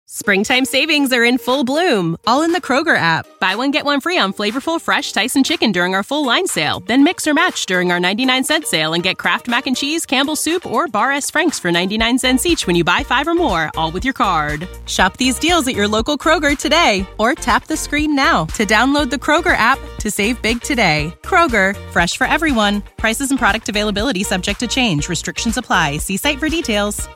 Springtime savings are in full bloom, all in the Kroger app. Buy one, get one free on flavorful, fresh Tyson chicken during our full line sale. Then mix or match during our 99-cent sale and get Kraft Mac and Cheese, Campbell's Soup, or Bar S. Frank's for 99 cents each when you buy 5 or more, all with your card. Shop these deals at your local Kroger today, or tap the screen now to download the Kroger app to save big today. Kroger, fresh for everyone. Prices and product availability subject to change. Restrictions apply. See site for details.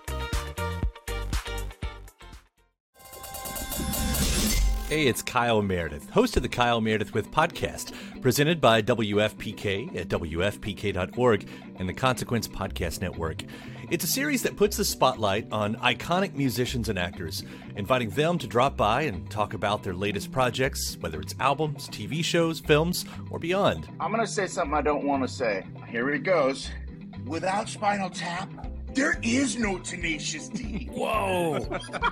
Hey, it's Kyle Meredith, host of the Kyle Meredith With podcast, presented by WFPK at WFPK.org and the Consequence Podcast Network. It's a series that puts the spotlight on iconic musicians and actors, inviting them to drop by and talk about their latest projects, whether it's albums, TV shows, films, or beyond. I'm going to say something I don't want to say. Here it goes. Without Spinal Tap, there is no Tenacious D. Whoa!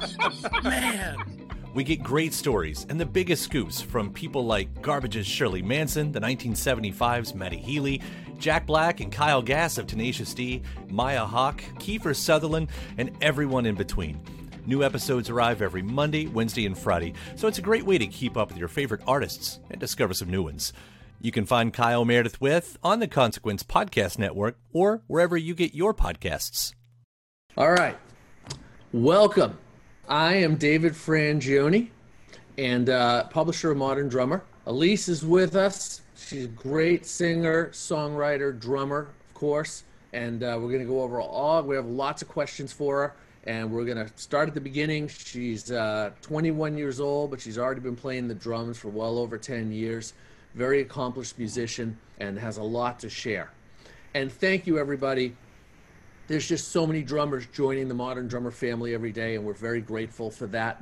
Man! We get great stories and the biggest scoops from people like Garbage's Shirley Manson, the 1975's Matty Healy, Jack Black and Kyle Gass of Tenacious D, Maya Hawke, Kiefer Sutherland, and everyone in between. New episodes arrive every Monday, Wednesday, and Friday, so it's a great way to keep up with your favorite artists and discover some new ones. You can find Kyle Meredith With on the Consequence Podcast Network or wherever you get your podcasts. All right. Welcome. I am David Frangione, and publisher of Modern Drummer. Elise is with us. She's a great singer, songwriter, drummer, of course. And we're going to go over we have lots of questions for her. And we're going to start at the beginning. She's 21 years old, but she's already been playing the drums for well over 10 years. Very accomplished musician and has a lot to share. And thank you, everybody. There's just so many drummers joining the Modern Drummer family every day, and we're very grateful for that.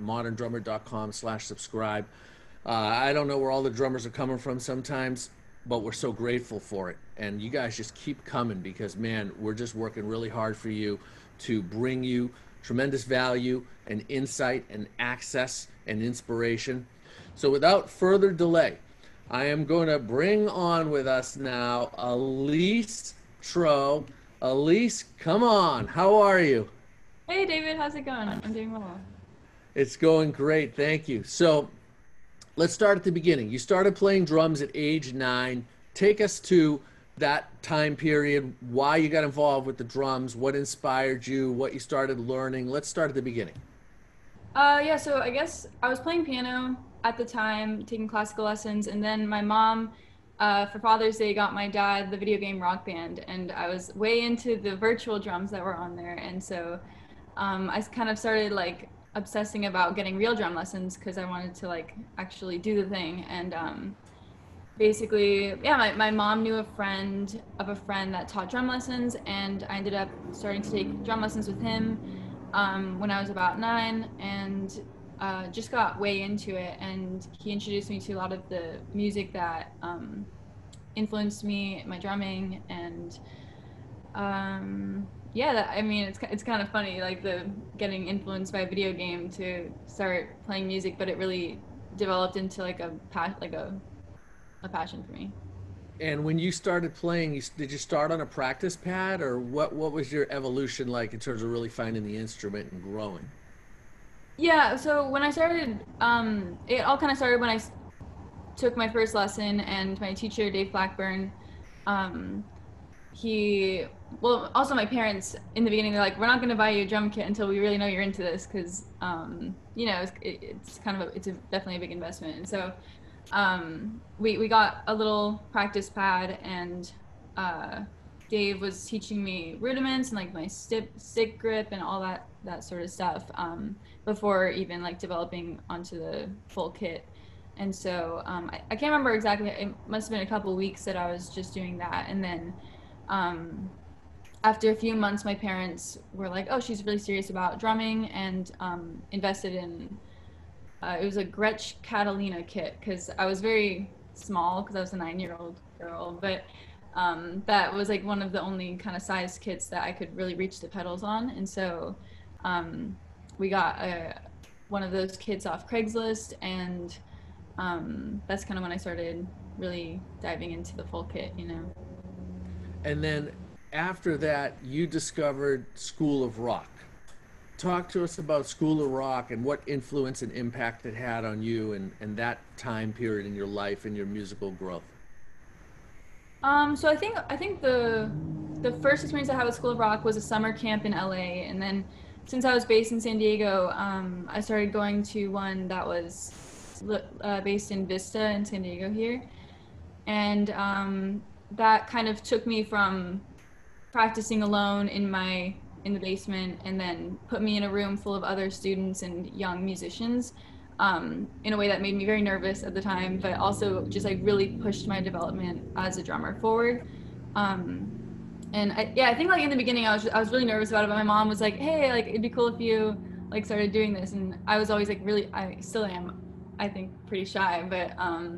moderndrummer.com/subscribe. I don't know where all the drummers are coming from sometimes, but we're so grateful for it. And you guys just keep coming because, man, we're just working really hard for you to bring you tremendous value and insight and access and inspiration. So without further delay, I am going to bring on with us now Elise Troe. Elise, come on. How are you? Hey, David. How's it going? I'm doing well. It's going great. Thank you. So let's start at the beginning. You started playing drums at age 9. Take us to that time period, why you got involved with the drums, what inspired you, what you started learning. Let's start at the beginning. Yeah, so I guess I was playing piano at the time, taking classical lessons, and then my mom, for Father's Day, got my dad the video game Rock Band, and I was way into the virtual drums that were on there, and so I kind of started like obsessing about getting real drum lessons because I wanted to like actually do the thing. And basically, yeah, my mom knew a friend of a friend that taught drum lessons, and I ended up starting to take drum lessons with him when I was about 9, and just got way into it. And he introduced me to a lot of the music that influenced me, my drumming, and yeah, I mean, it's kind of funny, like the getting influenced by a video game to start playing music, but it really developed into like a passion for me. And when you started playing, did you start on a practice pad, or what was your evolution like in terms of really finding the instrument and growing? Yeah, so when I started, it all kind of started when I took my first lesson, and my teacher, Dave Blackburn, also my parents in the beginning, they're like, we're not going to buy you a drum kit until we really know you're into this, because, you know, it's definitely a big investment. And so we got a little practice pad, and Dave was teaching me rudiments and like my stick grip and all that sort of stuff before even like developing onto the full kit. And so I can't remember exactly, it must have been a couple of weeks that I was just doing that. And then after a few months, my parents were like, oh, she's really serious about drumming, and invested in, it was a Gretsch Catalina kit, because I was very small because I was a 9-year-old girl, but that was like one of the only kind of size kits that I could really reach the pedals on. And so we got one of those kits off Craigslist, and that's kind of when I started really diving into the full kit, you know. And then after that, you discovered School of Rock. talk to us about School of Rock and what influence and impact it had on you and that time period in your life and your musical growth. So I think the first experience I had with School of Rock was a summer camp in LA, and then since I was based in San Diego, I started going to one that was based in Vista in San Diego here, and that kind of took me from practicing alone in the basement, and then put me in a room full of other students and young musicians, in a way that made me very nervous at the time, but also just like really pushed my development as a drummer forward. And I think like in the beginning I was really nervous about it, but my mom was like, hey, like it'd be cool if you like started doing this, and I was always like really, I still am, I think, pretty shy, but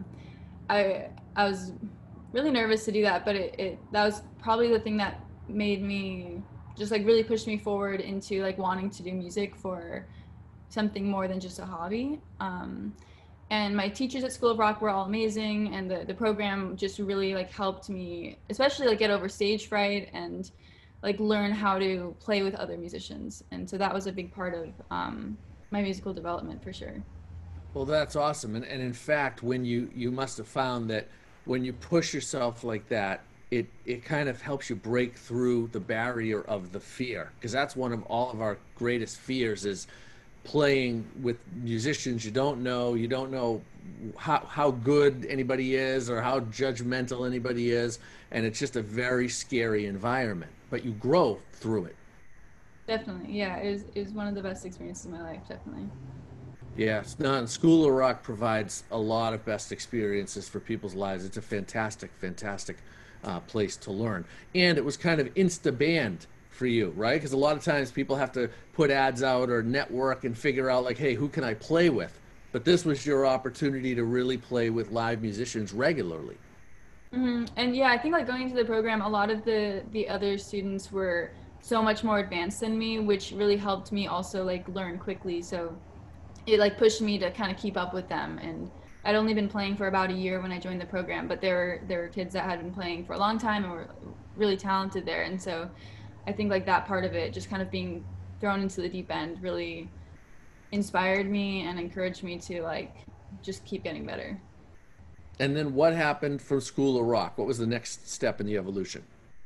I was really nervous to do that, but that was probably the thing that made me just like really pushed me forward into like wanting to do music for something more than just a hobby. And my teachers at School of Rock were all amazing, and the program just really like helped me, especially like get over stage fright and like learn how to play with other musicians. And so that was a big part of my musical development for sure. Well, that's awesome. And in fact, when you must have found that when you push yourself like that, it kind of helps you break through the barrier of the fear, because that's one of all of our greatest fears, is playing with musicians you don't know how good anybody is or how judgmental anybody is, and it's just a very scary environment, but you grow through it. Definitely, yeah, it was one of the best experiences of my life, definitely. Yes, no, School of Rock provides a lot of best experiences for people's lives. It's a fantastic place to learn. And it was kind of insta-band for you, right? Because a lot of times people have to put ads out or network and figure out like, hey, who can I play with? But this was your opportunity to really play with live musicians regularly. Mm-hmm. And yeah, I think like going into the program, a lot of the other students were so much more advanced than me, which really helped me also like learn quickly. So it like pushed me to kind of keep up with them. And I'd only been playing for about a year when I joined the program, but there were kids that had been playing for a long time and were really talented there. And so I think like that part of it, just kind of being thrown into the deep end, really inspired me and encouraged me to like just keep getting better. And then what happened from School of Rock? What was the next step in the evolution?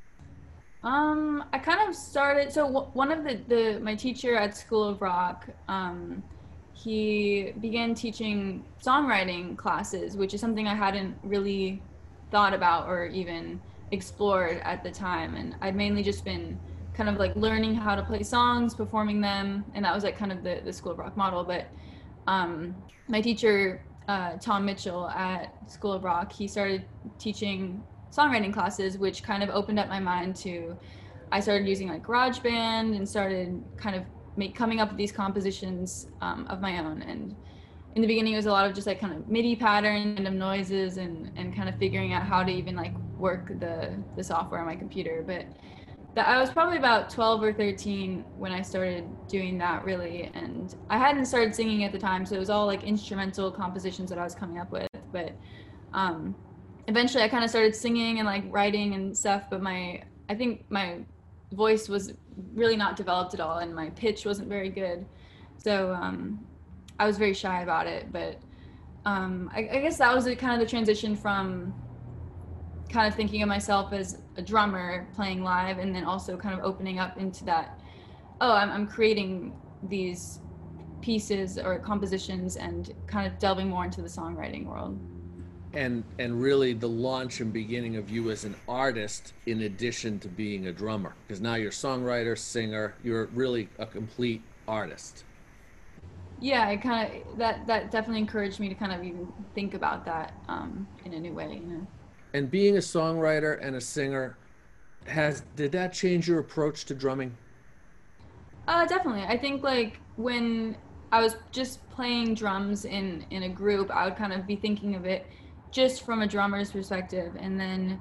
I kind of started, so one of my teacher at School of Rock, he began teaching songwriting classes, which is something I hadn't really thought about or even explored at the time. And I'd mainly just been kind of like learning how to play songs, performing them, and that was like kind of the School of Rock model. But my teacher, Tom Mitchell at School of Rock, he started teaching songwriting classes, which kind of opened up my mind to, I started using like GarageBand and started kind of coming up with these compositions of my own. And in the beginning, it was a lot of just like kind of MIDI patterns and noises and kind of figuring out how to even like work the software on my computer. But I was probably about 12 or 13 when I started doing that really. And I hadn't started singing at the time, so it was all like instrumental compositions that I was coming up with. But eventually I kind of started singing and like writing and stuff, but I think my voice was really not developed at all, and my pitch wasn't very good. So I was very shy about it, but I guess that was kind of the transition from kind of thinking of myself as a drummer playing live, and then also kind of opening up into that, I'm creating these pieces or compositions, and kind of delving more into the songwriting world. And really the launch and beginning of you as an artist in addition to being a drummer, because now you're songwriter, singer, you're really a complete artist. Yeah, I kind of that definitely encouraged me to kind of even think about that in a new way, you know. And being a songwriter and a singer, did that change your approach to drumming? Definitely. I think like when I was just playing drums in a group, I would kind of be thinking of it just from a drummer's perspective, and then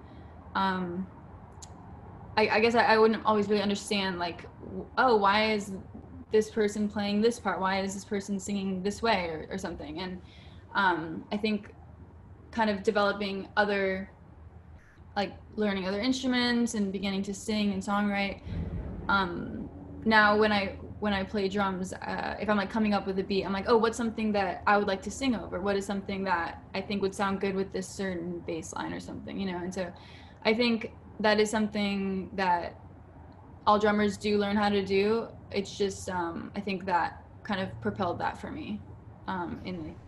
I guess I wouldn't always really understand like, why is this person playing this part? Why is this person singing this way or something? And I think kind of developing like learning other instruments and beginning to sing and songwrite. Now when I when I play drums, if I'm like coming up with a beat, I'm like, oh, what's something that I would like to sing over? What is something that I think would sound good with this certain bass line or something, you know? And so I think that is something that all drummers do learn how to do. It's just, I think that kind of propelled that for me, in like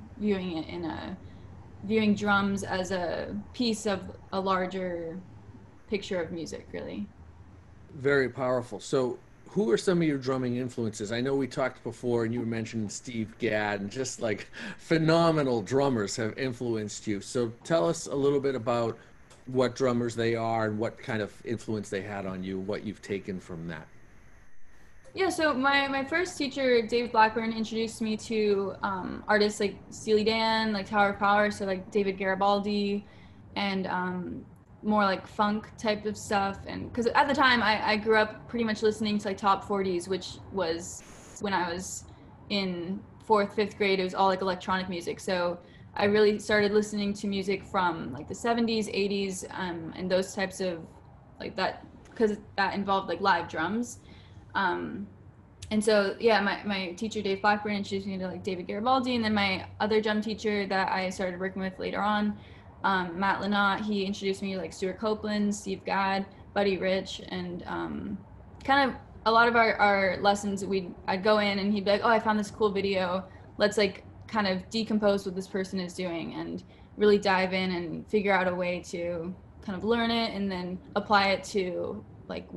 viewing drums as a piece of a larger picture of music, really. Very powerful. So who are some of your drumming influences? I know we talked before and you mentioned Steve Gadd, and just like phenomenal drummers have influenced you. So tell us a little bit about what drummers they are and what kind of influence they had on you, what you've taken from that. Yeah, so my first teacher, Dave Blackburn, introduced me to artists like Steely Dan, like Tower of Power, so like David Garibaldi, and more like funk type of stuff. And because at the time I grew up pretty much listening to like top 40s, which was when I was in 4th, 5th grade, it was all like electronic music. So I really started listening to music from like the 70s, 80s, and those types of like that, because that involved like live drums. And so, yeah, my teacher, Dave Blackburn, introduced me to like David Garibaldi, and then my other drum teacher that I started working with later on, Matt Lynott, he introduced me to like Stuart Copeland, Steve Gadd, Buddy Rich, and kind of a lot of our lessons, I'd go in and he'd be like, oh, I found this cool video, let's like kind of decompose what this person is doing and really dive in and figure out a way to kind of learn it and then apply it to like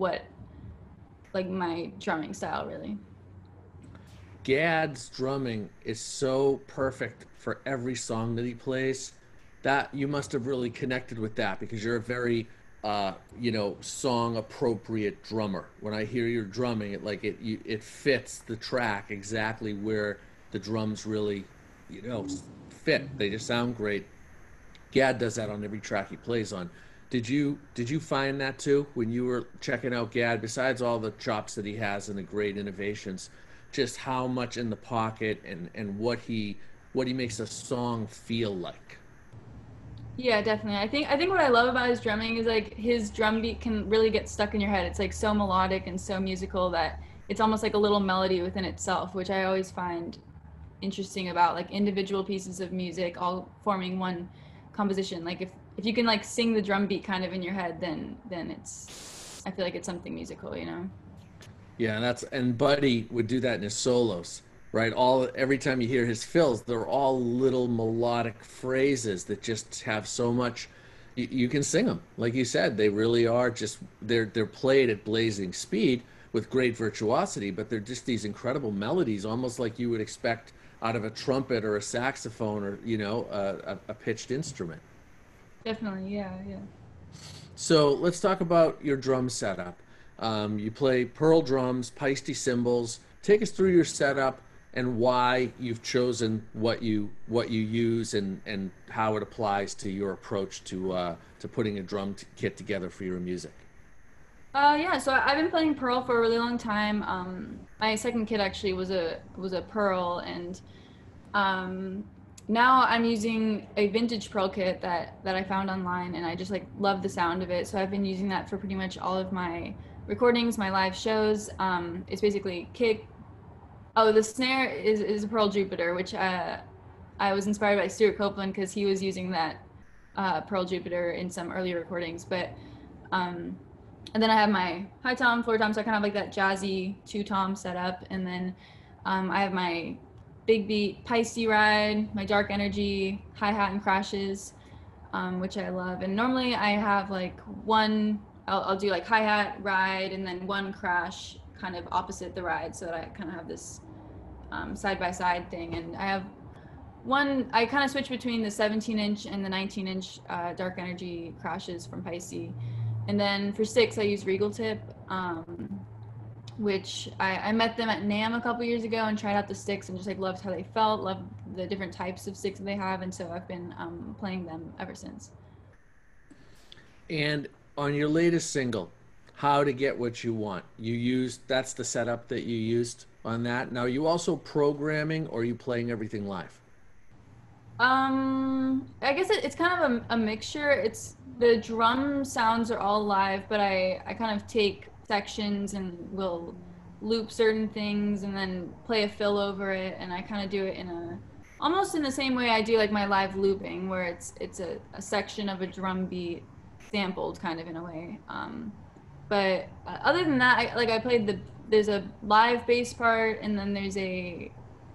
my drumming style, really. Gadd's drumming is so perfect for every song that he plays, that you must have really connected with that, because you're a very song appropriate drummer. When I hear your drumming, it fits the track exactly where the drums really fit. They just sound great. Gadd does that on every track he plays on. Did you find that too when you were checking out Gadd, besides all the chops that he has and the great innovations, just how much in the pocket and what he makes a song feel like? Yeah, definitely. I think what I love about his drumming is like his drum beat can really get stuck in your head. It's like so melodic and so musical that it's almost like a little melody within itself, which I always find interesting about like individual pieces of music all forming one composition. Like if you can like sing the drum beat kind of in your head, then I feel like it's something musical, you know? Yeah, and Buddy would do that in his solos, right? Every time you hear his fills, they're all little melodic phrases that just have so much. You can sing them, like you said. They really are just they're played at blazing speed with great virtuosity, but they're just these incredible melodies, almost like you would expect out of a trumpet or a saxophone or a pitched instrument. Definitely, yeah. So let's talk about your drum setup. You play Pearl drums, Paiste cymbals. Take us through your setup and why you've chosen what you use and how it applies to your approach to putting a drum kit together for your music. So I've been playing Pearl for a really long time. My second kit actually was a Pearl, and now I'm using a vintage Pearl kit that I found online, and I just like love the sound of it. So I've been using that for pretty much all of my recordings, my live shows. It's basically kick. Oh, the snare is a Pearl Jupiter, which I was inspired by Stuart Copeland because he was using that Pearl Jupiter in some early recordings. But and then I have my high tom, floor tom, so I kind of like that jazzy 2-tom setup. And then I have my big beat Paiste ride, my dark energy, hi-hat and crashes, which I love. And normally I have like I'll do like hi-hat, ride, and then one crash kind of opposite the ride, so that I kind of have this side-by-side thing. And I have I kind of switch between the 17-inch and the 19-inch dark energy crashes from Paiste. And then for sticks, I use Regal Tip, which I met them at NAMM a couple years ago and tried out the sticks and just like loved how they felt, loved the different types of sticks that they have, and so I've been playing them ever since. And on your latest single, How to Get What You Want, that's the setup that you used on that. Now, are you also programming, or are you playing everything live? I guess it's kind of a mixture. The drum sounds are all live, but I kind of take sections and will loop certain things and then play a fill over it, and I kind of do it almost in the same way I do like my live looping, where it's a section of a drum beat sampled kind of in a way. But other than that, I played there's a live bass part, and then there's a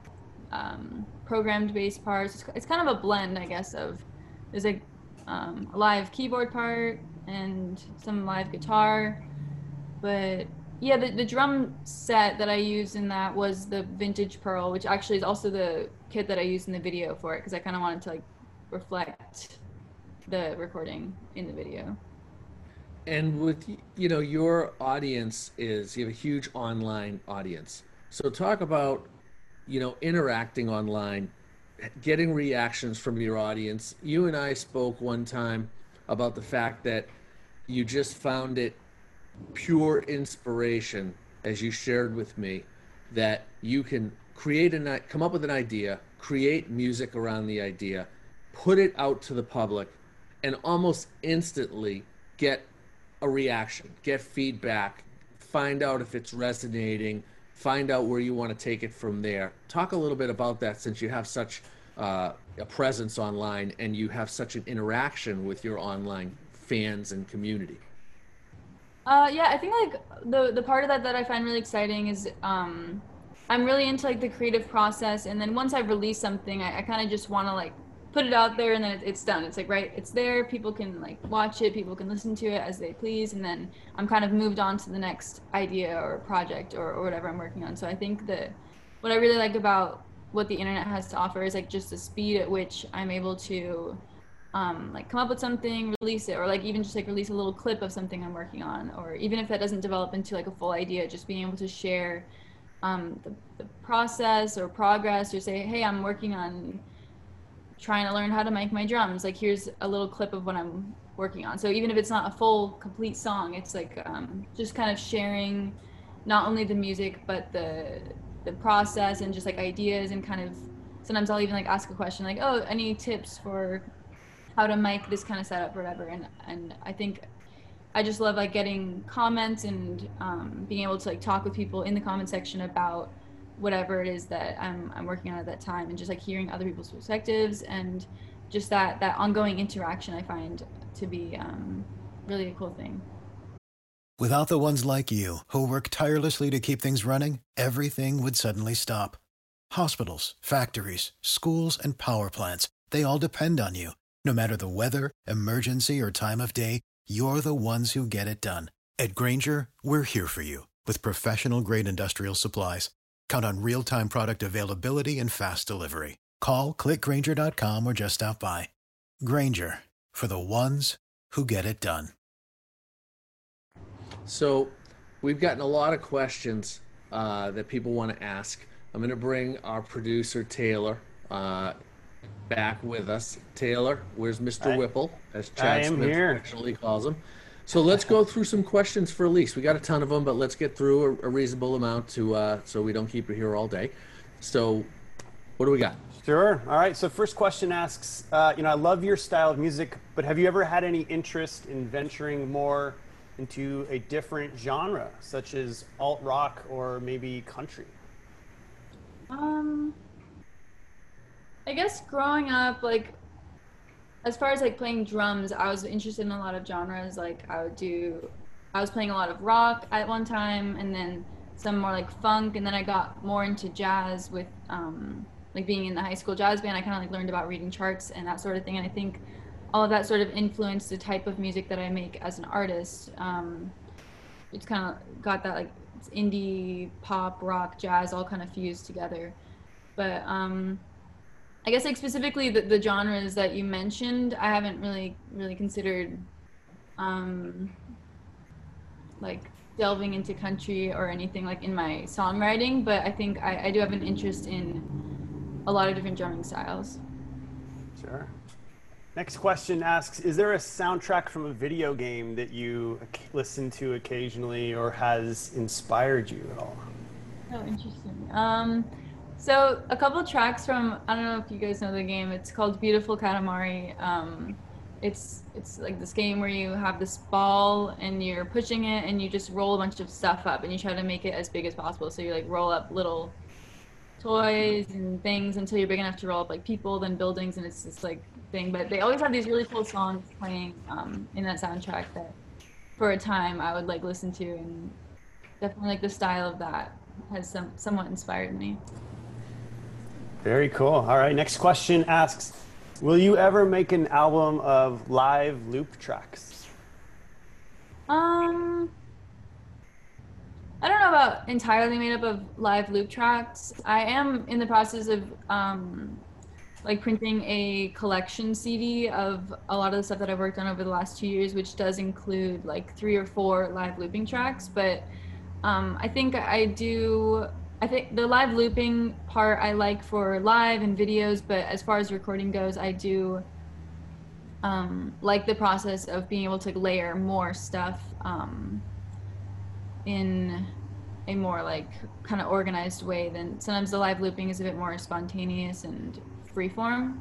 programmed bass part. So it's kind of a blend, I guess, there's a live keyboard part and some live guitar. But yeah, the drum set that I used in that was the Vintage Pearl, which actually is also the kit that I used in the video for it, because I kind of wanted to like reflect the recording in the video. And with, you know, your audience you have a huge online audience. So talk about, you know, interacting online, getting reactions from your audience. You and I spoke one time about the fact that you just found it pure inspiration, as you shared with me, that you can come up with an idea, create music around the idea, put it out to the public, and almost instantly get a reaction, get feedback, find out if it's resonating, find out where you want to take it from there. Talk a little bit about that, since you have such a presence online and you have such an interaction with your online fans and community. Yeah, I think like the part of that I find really exciting is I'm really into like the creative process, and then once I've released something, I kind of just want to like put it out there, and then it's done. It's like, right, it's there, people can like watch it, people can listen to it as they please, and then I'm kind of moved on to the next idea or project or whatever I'm working on. So I think that what I really like about what the internet has to offer is like just the speed at which I'm able to like come up with something, release it, or like even just like release a little clip of something I'm working on, or even if that doesn't develop into like a full idea, just being able to share the process or progress, or say, hey, I'm working on trying to learn how to make my drums, like here's a little clip of what I'm working on. So even if it's not a full complete song, it's like just kind of sharing not only the music but the process and just like ideas, and kind of sometimes I'll even like ask a question like, oh, any tips for how to mic this kind of setup or whatever. And I think I just love like getting comments and being able to like talk with people in the comment section about whatever it is that I'm working on at that time, and just like hearing other people's perspectives, and just that ongoing interaction I find to be really a cool thing. Without the ones like you, who work tirelessly to keep things running, everything would suddenly stop. Hospitals, factories, schools, and power plants, they all depend on you. No matter the weather, emergency, or time of day, you're the ones who get it done. At Grainger, we're here for you with professional-grade industrial supplies. Count on real-time product availability and fast delivery. Call, click Grainger.com, or just stop by. Grainger, for the ones who get it done. So we've gotten a lot of questions that people want to ask. I'm going to bring our producer, Taylor, back with us. Taylor, where's Mr. Whipple, as Chad Smith actually calls him. So let's go through some questions for Elise. We got a ton of them, but let's get through a reasonable amount to so we don't keep her here all day. So what do we got? Sure. All right. So first question asks, I love your style of music, but have you ever had any interest in venturing more into a different genre, such as alt rock or maybe country? I guess growing up, like, as far as like playing drums, I was interested in a lot of genres. Like I was playing a lot of rock at one time, and then some more like funk, and then I got more into jazz with like being in the high school jazz band. I kind of like learned about reading charts and that sort of thing, and I think all of that sort of influenced the type of music that I make as an artist. It's kind of got that like indie, pop, rock, jazz all kind of fused together. But I guess like specifically the genres that you mentioned, I haven't really considered like delving into country or anything like in my songwriting, but I think I do have an interest in a lot of different drumming styles. Sure. Next question asks, is there a soundtrack from a video game that you listen to occasionally or has inspired you at all? Oh, interesting. So a couple of tracks from, I don't know if you guys know the game, it's called Beautiful Katamari. it's like this game where you have this ball and you're pushing it and you just roll a bunch of stuff up and you try to make it as big as possible. So you like roll up little toys and things until you're big enough to roll up like people, then buildings, and it's this like thing. But they always have these really cool songs playing in that soundtrack that for a time I would like listen to, and definitely like the style of that has somewhat inspired me. Very cool. All right, next question asks, will you ever make an album of live loop tracks? I don't know about entirely made up of live loop tracks. I am in the process of like printing a collection CD of a lot of the stuff that I've worked on over the last 2 years, which does include like 3 or 4 live looping tracks. But I think the live looping part I like for live and videos, but as far as recording goes, I do like the process of being able to layer more stuff in a more like kind of organized way. Than sometimes the live looping is a bit more spontaneous and freeform.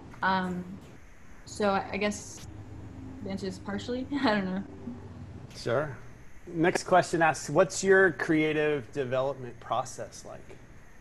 So I guess the answer is partially. I don't know. Sure. Next question asks, what's your creative development process like?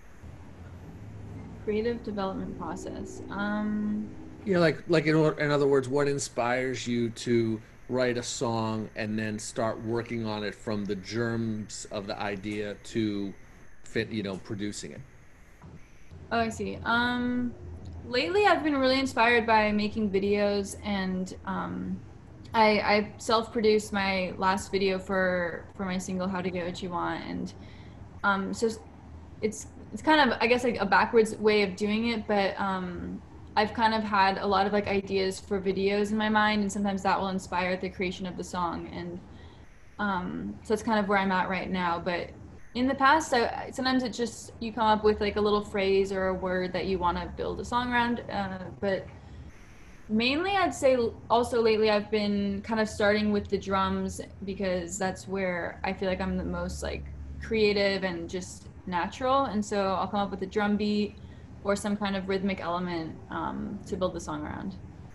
Creative development process. Yeah, like in other words, what inspires you to write a song and then start working on it from the germs of the idea to producing it? Oh, I see. Lately I've been really inspired by making videos, and I self-produced my last video for my single How to Get What You Want, and so it's kind of, I guess, like a backwards way of doing it, but I've kind of had a lot of like ideas for videos in my mind, and sometimes that will inspire the creation of the song, and so that's kind of where I'm at right now. But in the past, sometimes it's just you come up with like a little phrase or a word that you want to build a song around, but mainly I'd say also lately I've been kind of starting with the drums, because that's where I feel like I'm the most like creative and just natural, and so I'll come up with a drum beat or some kind of rhythmic element to build the song around.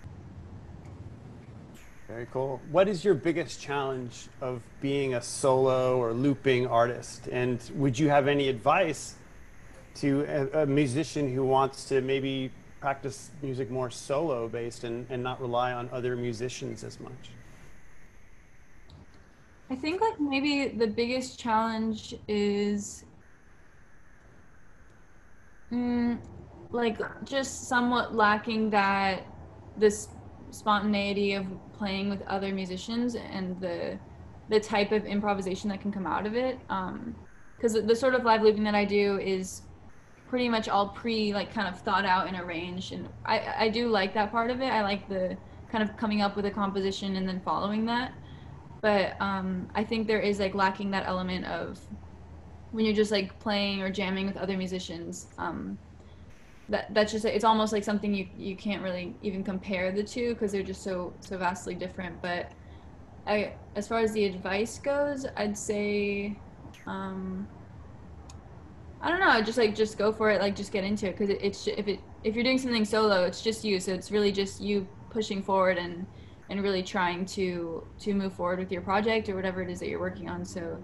Very cool. What is your biggest challenge of being a solo or looping artist? And would you have any advice to a musician who wants to maybe practice music more solo based and not rely on other musicians as much? I think like maybe the biggest challenge is like just somewhat lacking this spontaneity of playing with other musicians and the type of improvisation that can come out of it, because the sort of live looping that I do is pretty much all kind of thought out and arranged, and I do like that part of it. I like the kind of coming up with a composition and then following that, but I think there is like lacking that element of when you're just like playing or jamming with other musicians. That's just, it's almost like something you can't really even compare the two, because they're just so vastly different. But as far as the advice goes, I'd say I don't know, just go for it, like just get into it, because if you're doing something solo, it's just you, so it's really just you pushing forward and really trying to move forward with your project or whatever it is that you're working on. So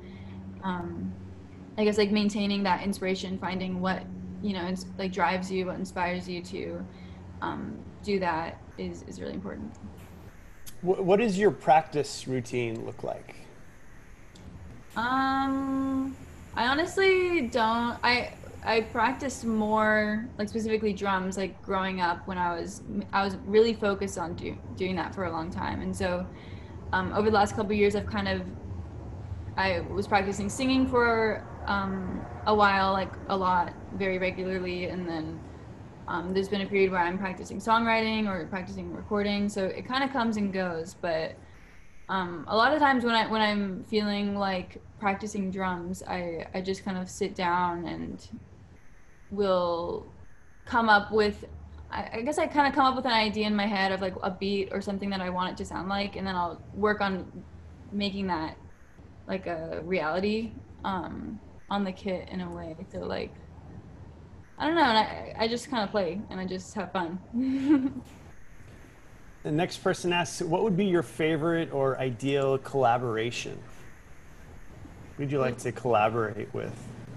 I guess like maintaining that inspiration, finding what like drives you, what inspires you to do that is really important. What does your practice routine look like? I honestly don't. I practiced more, like specifically drums, like growing up when I was really focused on doing that for a long time, and so over the last couple of years I was practicing singing for a while, like a lot, very regularly, and then there's been a period where I'm practicing songwriting or practicing recording, so it kind of comes and goes. But a lot of times when I'm feeling like practicing drums, I just kind of sit down and will come up with, I guess I kind of come up with an idea in my head of like a beat or something that I want it to sound like, and then I'll work on making that like a reality on the kit in a way. So like, I don't know, and I just kind of play and I just have fun. The next person asks, what would be your favorite or ideal collaboration? Who would you like to collaborate with?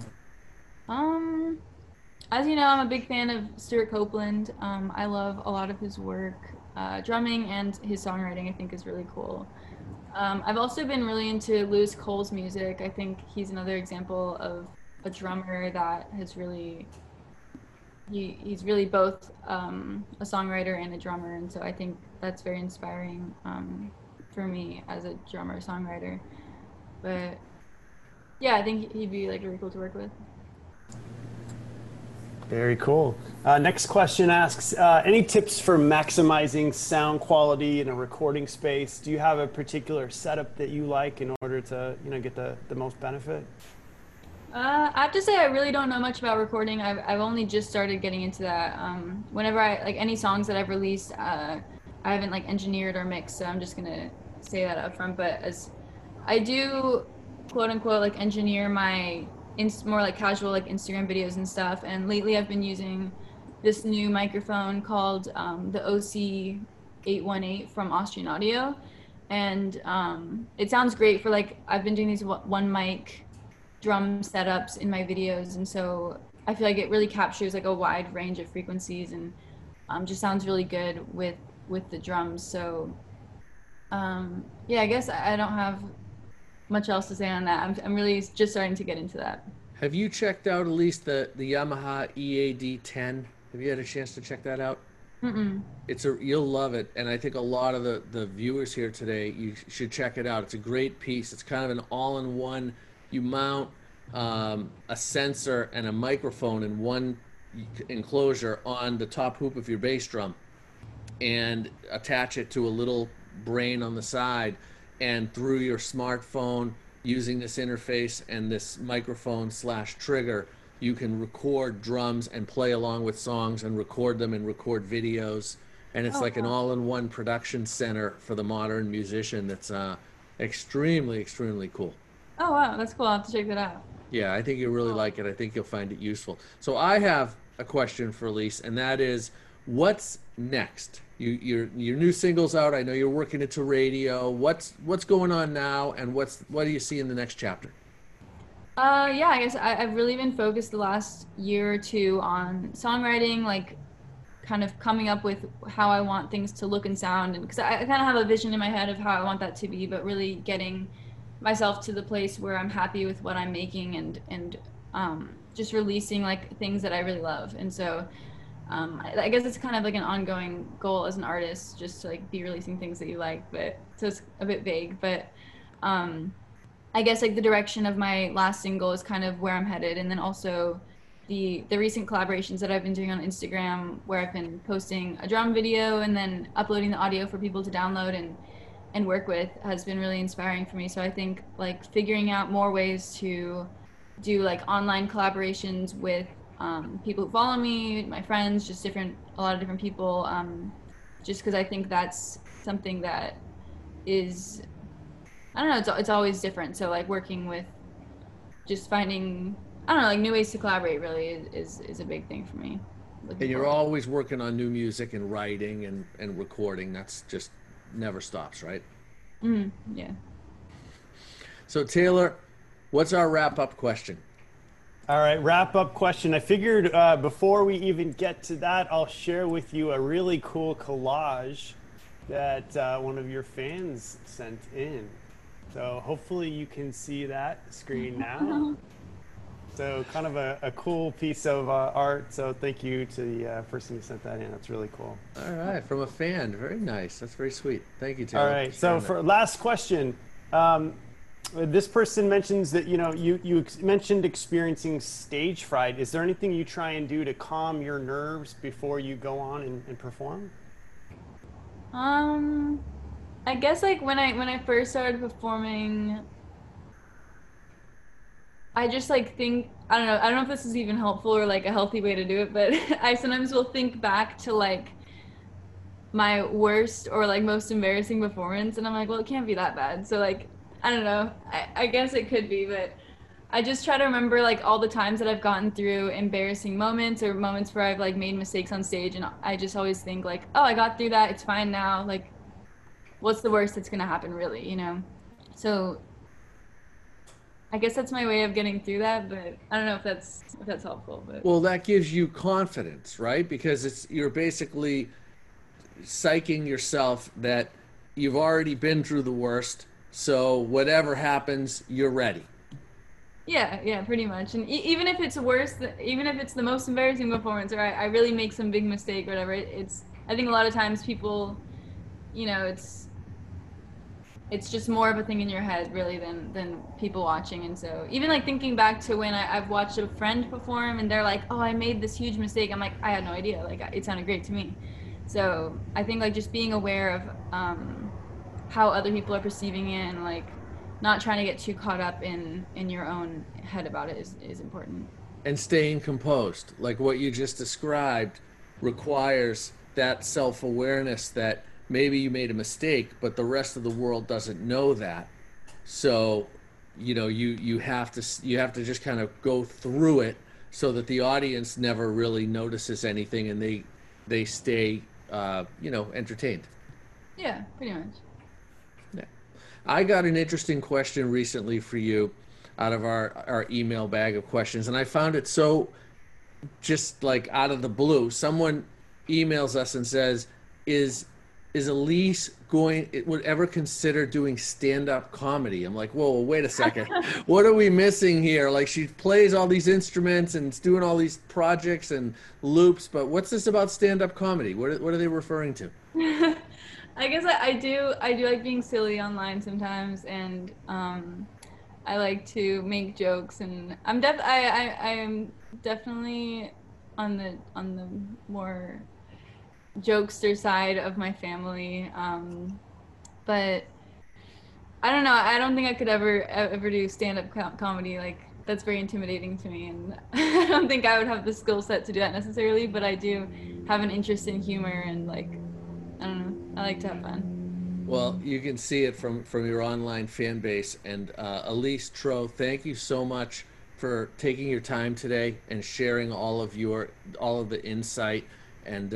As you know, I'm a big fan of Stuart Copeland. I love a lot of his work. Drumming and his songwriting, I think, is really cool. I've also been really into Lewis Cole's music. I think he's another example of a drummer that has really, he's really both a songwriter and a drummer, and so I think that's very inspiring for me as a drummer songwriter. But yeah, I think he'd be like really cool to work with. Very cool. Next question asks, any tips for maximizing sound quality in a recording space? Do you have a particular setup that you like in order to, get the most benefit? I have to say I really don't know much about recording. I've only just started getting into that. Whenever any songs that I've released, I haven't like engineered or mixed, so I'm just gonna say that up front. But as I do, quote unquote, like engineer my more like casual like Instagram videos and stuff, and lately I've been using this new microphone called the OC818 from Austrian Audio, and it sounds great for like, I've been doing these one mic drum setups in my videos, and so I feel like it really captures like a wide range of frequencies, and just sounds really good with the drums. So yeah, I guess I don't have much else to say on that. I'm really just starting to get into that. Have you checked out at least the Yamaha EAD10? Have you had a chance to check that out? Mm-mm. You'll love it, and I think a lot of the viewers here today, you should check it out. It's a great piece. It's kind of an all-in-one. You mount a sensor and a microphone in one enclosure on the top hoop of your bass drum, and attach it to a little brain on the side, and through your smartphone, using this interface and this microphone / trigger, you can record drums and play along with songs and record them and record videos. And it's like an all-in-one production center for the modern musician that's extremely, extremely cool. Oh, wow, that's cool. I'll have to check that out. Yeah, I think you'll really like it. I think you'll find it useful. So I have a question for Elise, and that is, what's next? Your new single's out. I know you're working into radio. What's going on now, and what do you see in the next chapter? Yeah, I guess I've really been focused the last year or two on songwriting, like kind of coming up with how I want things to look and sound, and because I kind of have a vision in my head of how I want that to be, but really getting myself to the place where I'm happy with what I'm making, and just releasing like things that I really love. And so I guess it's kind of like an ongoing goal as an artist, just to like be releasing things that you like, but so it's a bit vague. But I guess like the direction of my last single is kind of where I'm headed, and then also the recent collaborations that I've been doing on Instagram, where I've been posting a drum video and then uploading the audio for people to download and work with, has been really inspiring for me. So I think like figuring out more ways to do like online collaborations with people who follow me, my friends, just a lot of different people, just because I think that's something that is, I don't know, it's always different. So like working with, just finding, I don't know, like new ways to collaborate really is a big thing for me. And you're always working on new music and writing and recording. That's just never stops, right? Yeah. So Taylor, what's our wrap-up question? All right, wrap-up question. I figured before we even get to that, I'll share with you a really cool collage that one of your fans sent in. So hopefully you can see that screen now. So kind of a cool piece of art. So thank you to the person who sent that in. That's really cool. All right, from a fan. Very nice. That's very sweet. Thank you, Taylor. All right, so for last question, this person mentions that, you mentioned experiencing stage fright. Is there anything you try and do to calm your nerves before you go on and perform? I guess like when I first started performing, I just like think, I don't know if this is even helpful or like a healthy way to do it, but I sometimes will think back to like my worst or like most embarrassing performance, and I'm like, well, it can't be that bad. So like, I don't know, I guess it could be, but I just try to remember like all the times that I've gotten through embarrassing moments or moments where I've like made mistakes on stage, and I just always think like, oh, I got through that, it's fine now. Like, what's the worst that's gonna happen, really, you know? So I guess that's my way of getting through that, but I don't know if that's helpful. But well, that gives you confidence, right? Because you're basically psyching yourself that you've already been through the worst, so whatever happens, you're ready. Yeah, pretty much. And even if it's worse, even if it's the most embarrassing performance, or I really make some big mistake or whatever, I think a lot of times people, you know, it's just more of a thing in your head really than people watching. And so even like thinking back to when I've watched a friend perform and they're like, oh, I made this huge mistake. I'm like, I had no idea. Like, it sounded great to me. So I think like just being aware of how other people are perceiving it, and like not trying to get too caught up in your own head about it is important. And staying composed, like what you just described, requires that self-awareness that maybe you made a mistake, but the rest of the world doesn't know that. So, you know, you have to just kind of go through it so that the audience never really notices anything, and they stay, you know, entertained. Yeah, pretty much. Yeah. I got an interesting question recently for you out of our email bag of questions, and I found it so just like out of the blue. Someone emails us and says, is Elise would ever consider doing stand-up comedy? I'm like, whoa, wait a second. What are we missing here? Like, she plays all these instruments and is doing all these projects and loops, but what's this about stand-up comedy? What are they referring to? I guess I do like being silly online sometimes, and I like to make jokes, and I am definitely on the more jokester side of my family, but I don't know. I don't think I could ever do stand-up comedy. Like, that's very intimidating to me, and I don't think I would have the skill set to do that necessarily. But I do have an interest in humor, and like, I don't know. I like to have fun. Well, you can see it from your online fan base. And Elise Tro, thank you so much for taking your time today and sharing all of the insight and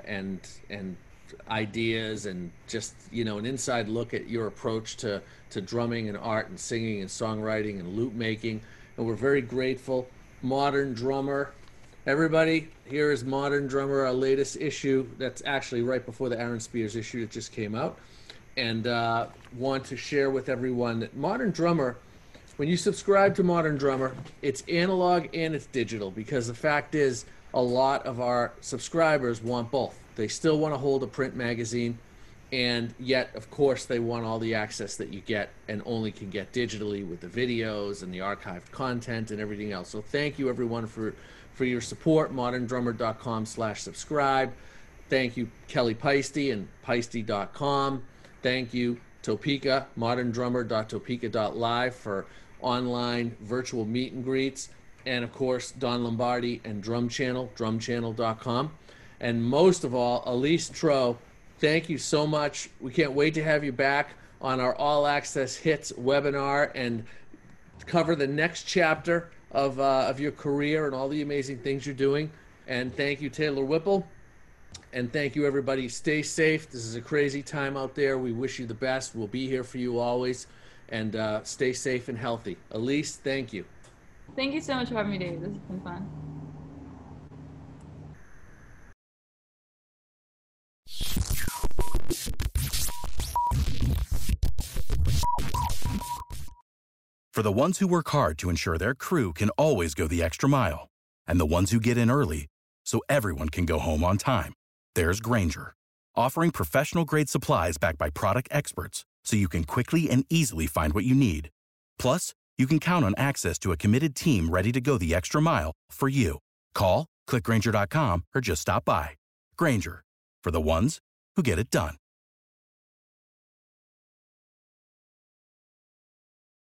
ideas, and just, you know, an inside look at your approach to drumming and art and singing and songwriting and loop making. And we're very grateful. Modern Drummer. Everybody, here is Modern Drummer, our latest issue. That's actually right before the Aaron Spears issue that just came out. And want to share with everyone that Modern Drummer, when you subscribe to Modern Drummer, it's analog and it's digital, because the fact is a lot of our subscribers want both. They still want to hold a print magazine, and yet, of course, they want all the access that you get and only can get digitally with the videos and the archived content and everything else. So thank you, everyone, for your support. moderndrummer.com/subscribe. Thank you, Kelly Peisty and Peisty.com. Thank you, Topeka, moderndrummer.topeka.live for online virtual meet and greets. And of course, Don Lombardi and Drum Channel, drumchannel.com. And most of all, Elise Tro, thank you so much. We can't wait to have you back on our All Access Hits webinar and cover the next chapter of your career and all the amazing things you're doing. And thank you, Taylor Whipple. And thank you, everybody. Stay safe. This is a crazy time out there. We wish you the best. We'll be here for you always. And stay safe and healthy. Elise, thank you. Thank you so much for having me, Dave. This has been fun. For the ones who work hard to ensure their crew can always go the extra mile, and the ones who get in early so everyone can go home on time, there's Grainger, offering professional-grade supplies backed by product experts so you can quickly and easily find what you need. Plus, you can count on access to a committed team ready to go the extra mile for you. Call, click Grainger.com, or just stop by. Grainger, for the ones who get it done.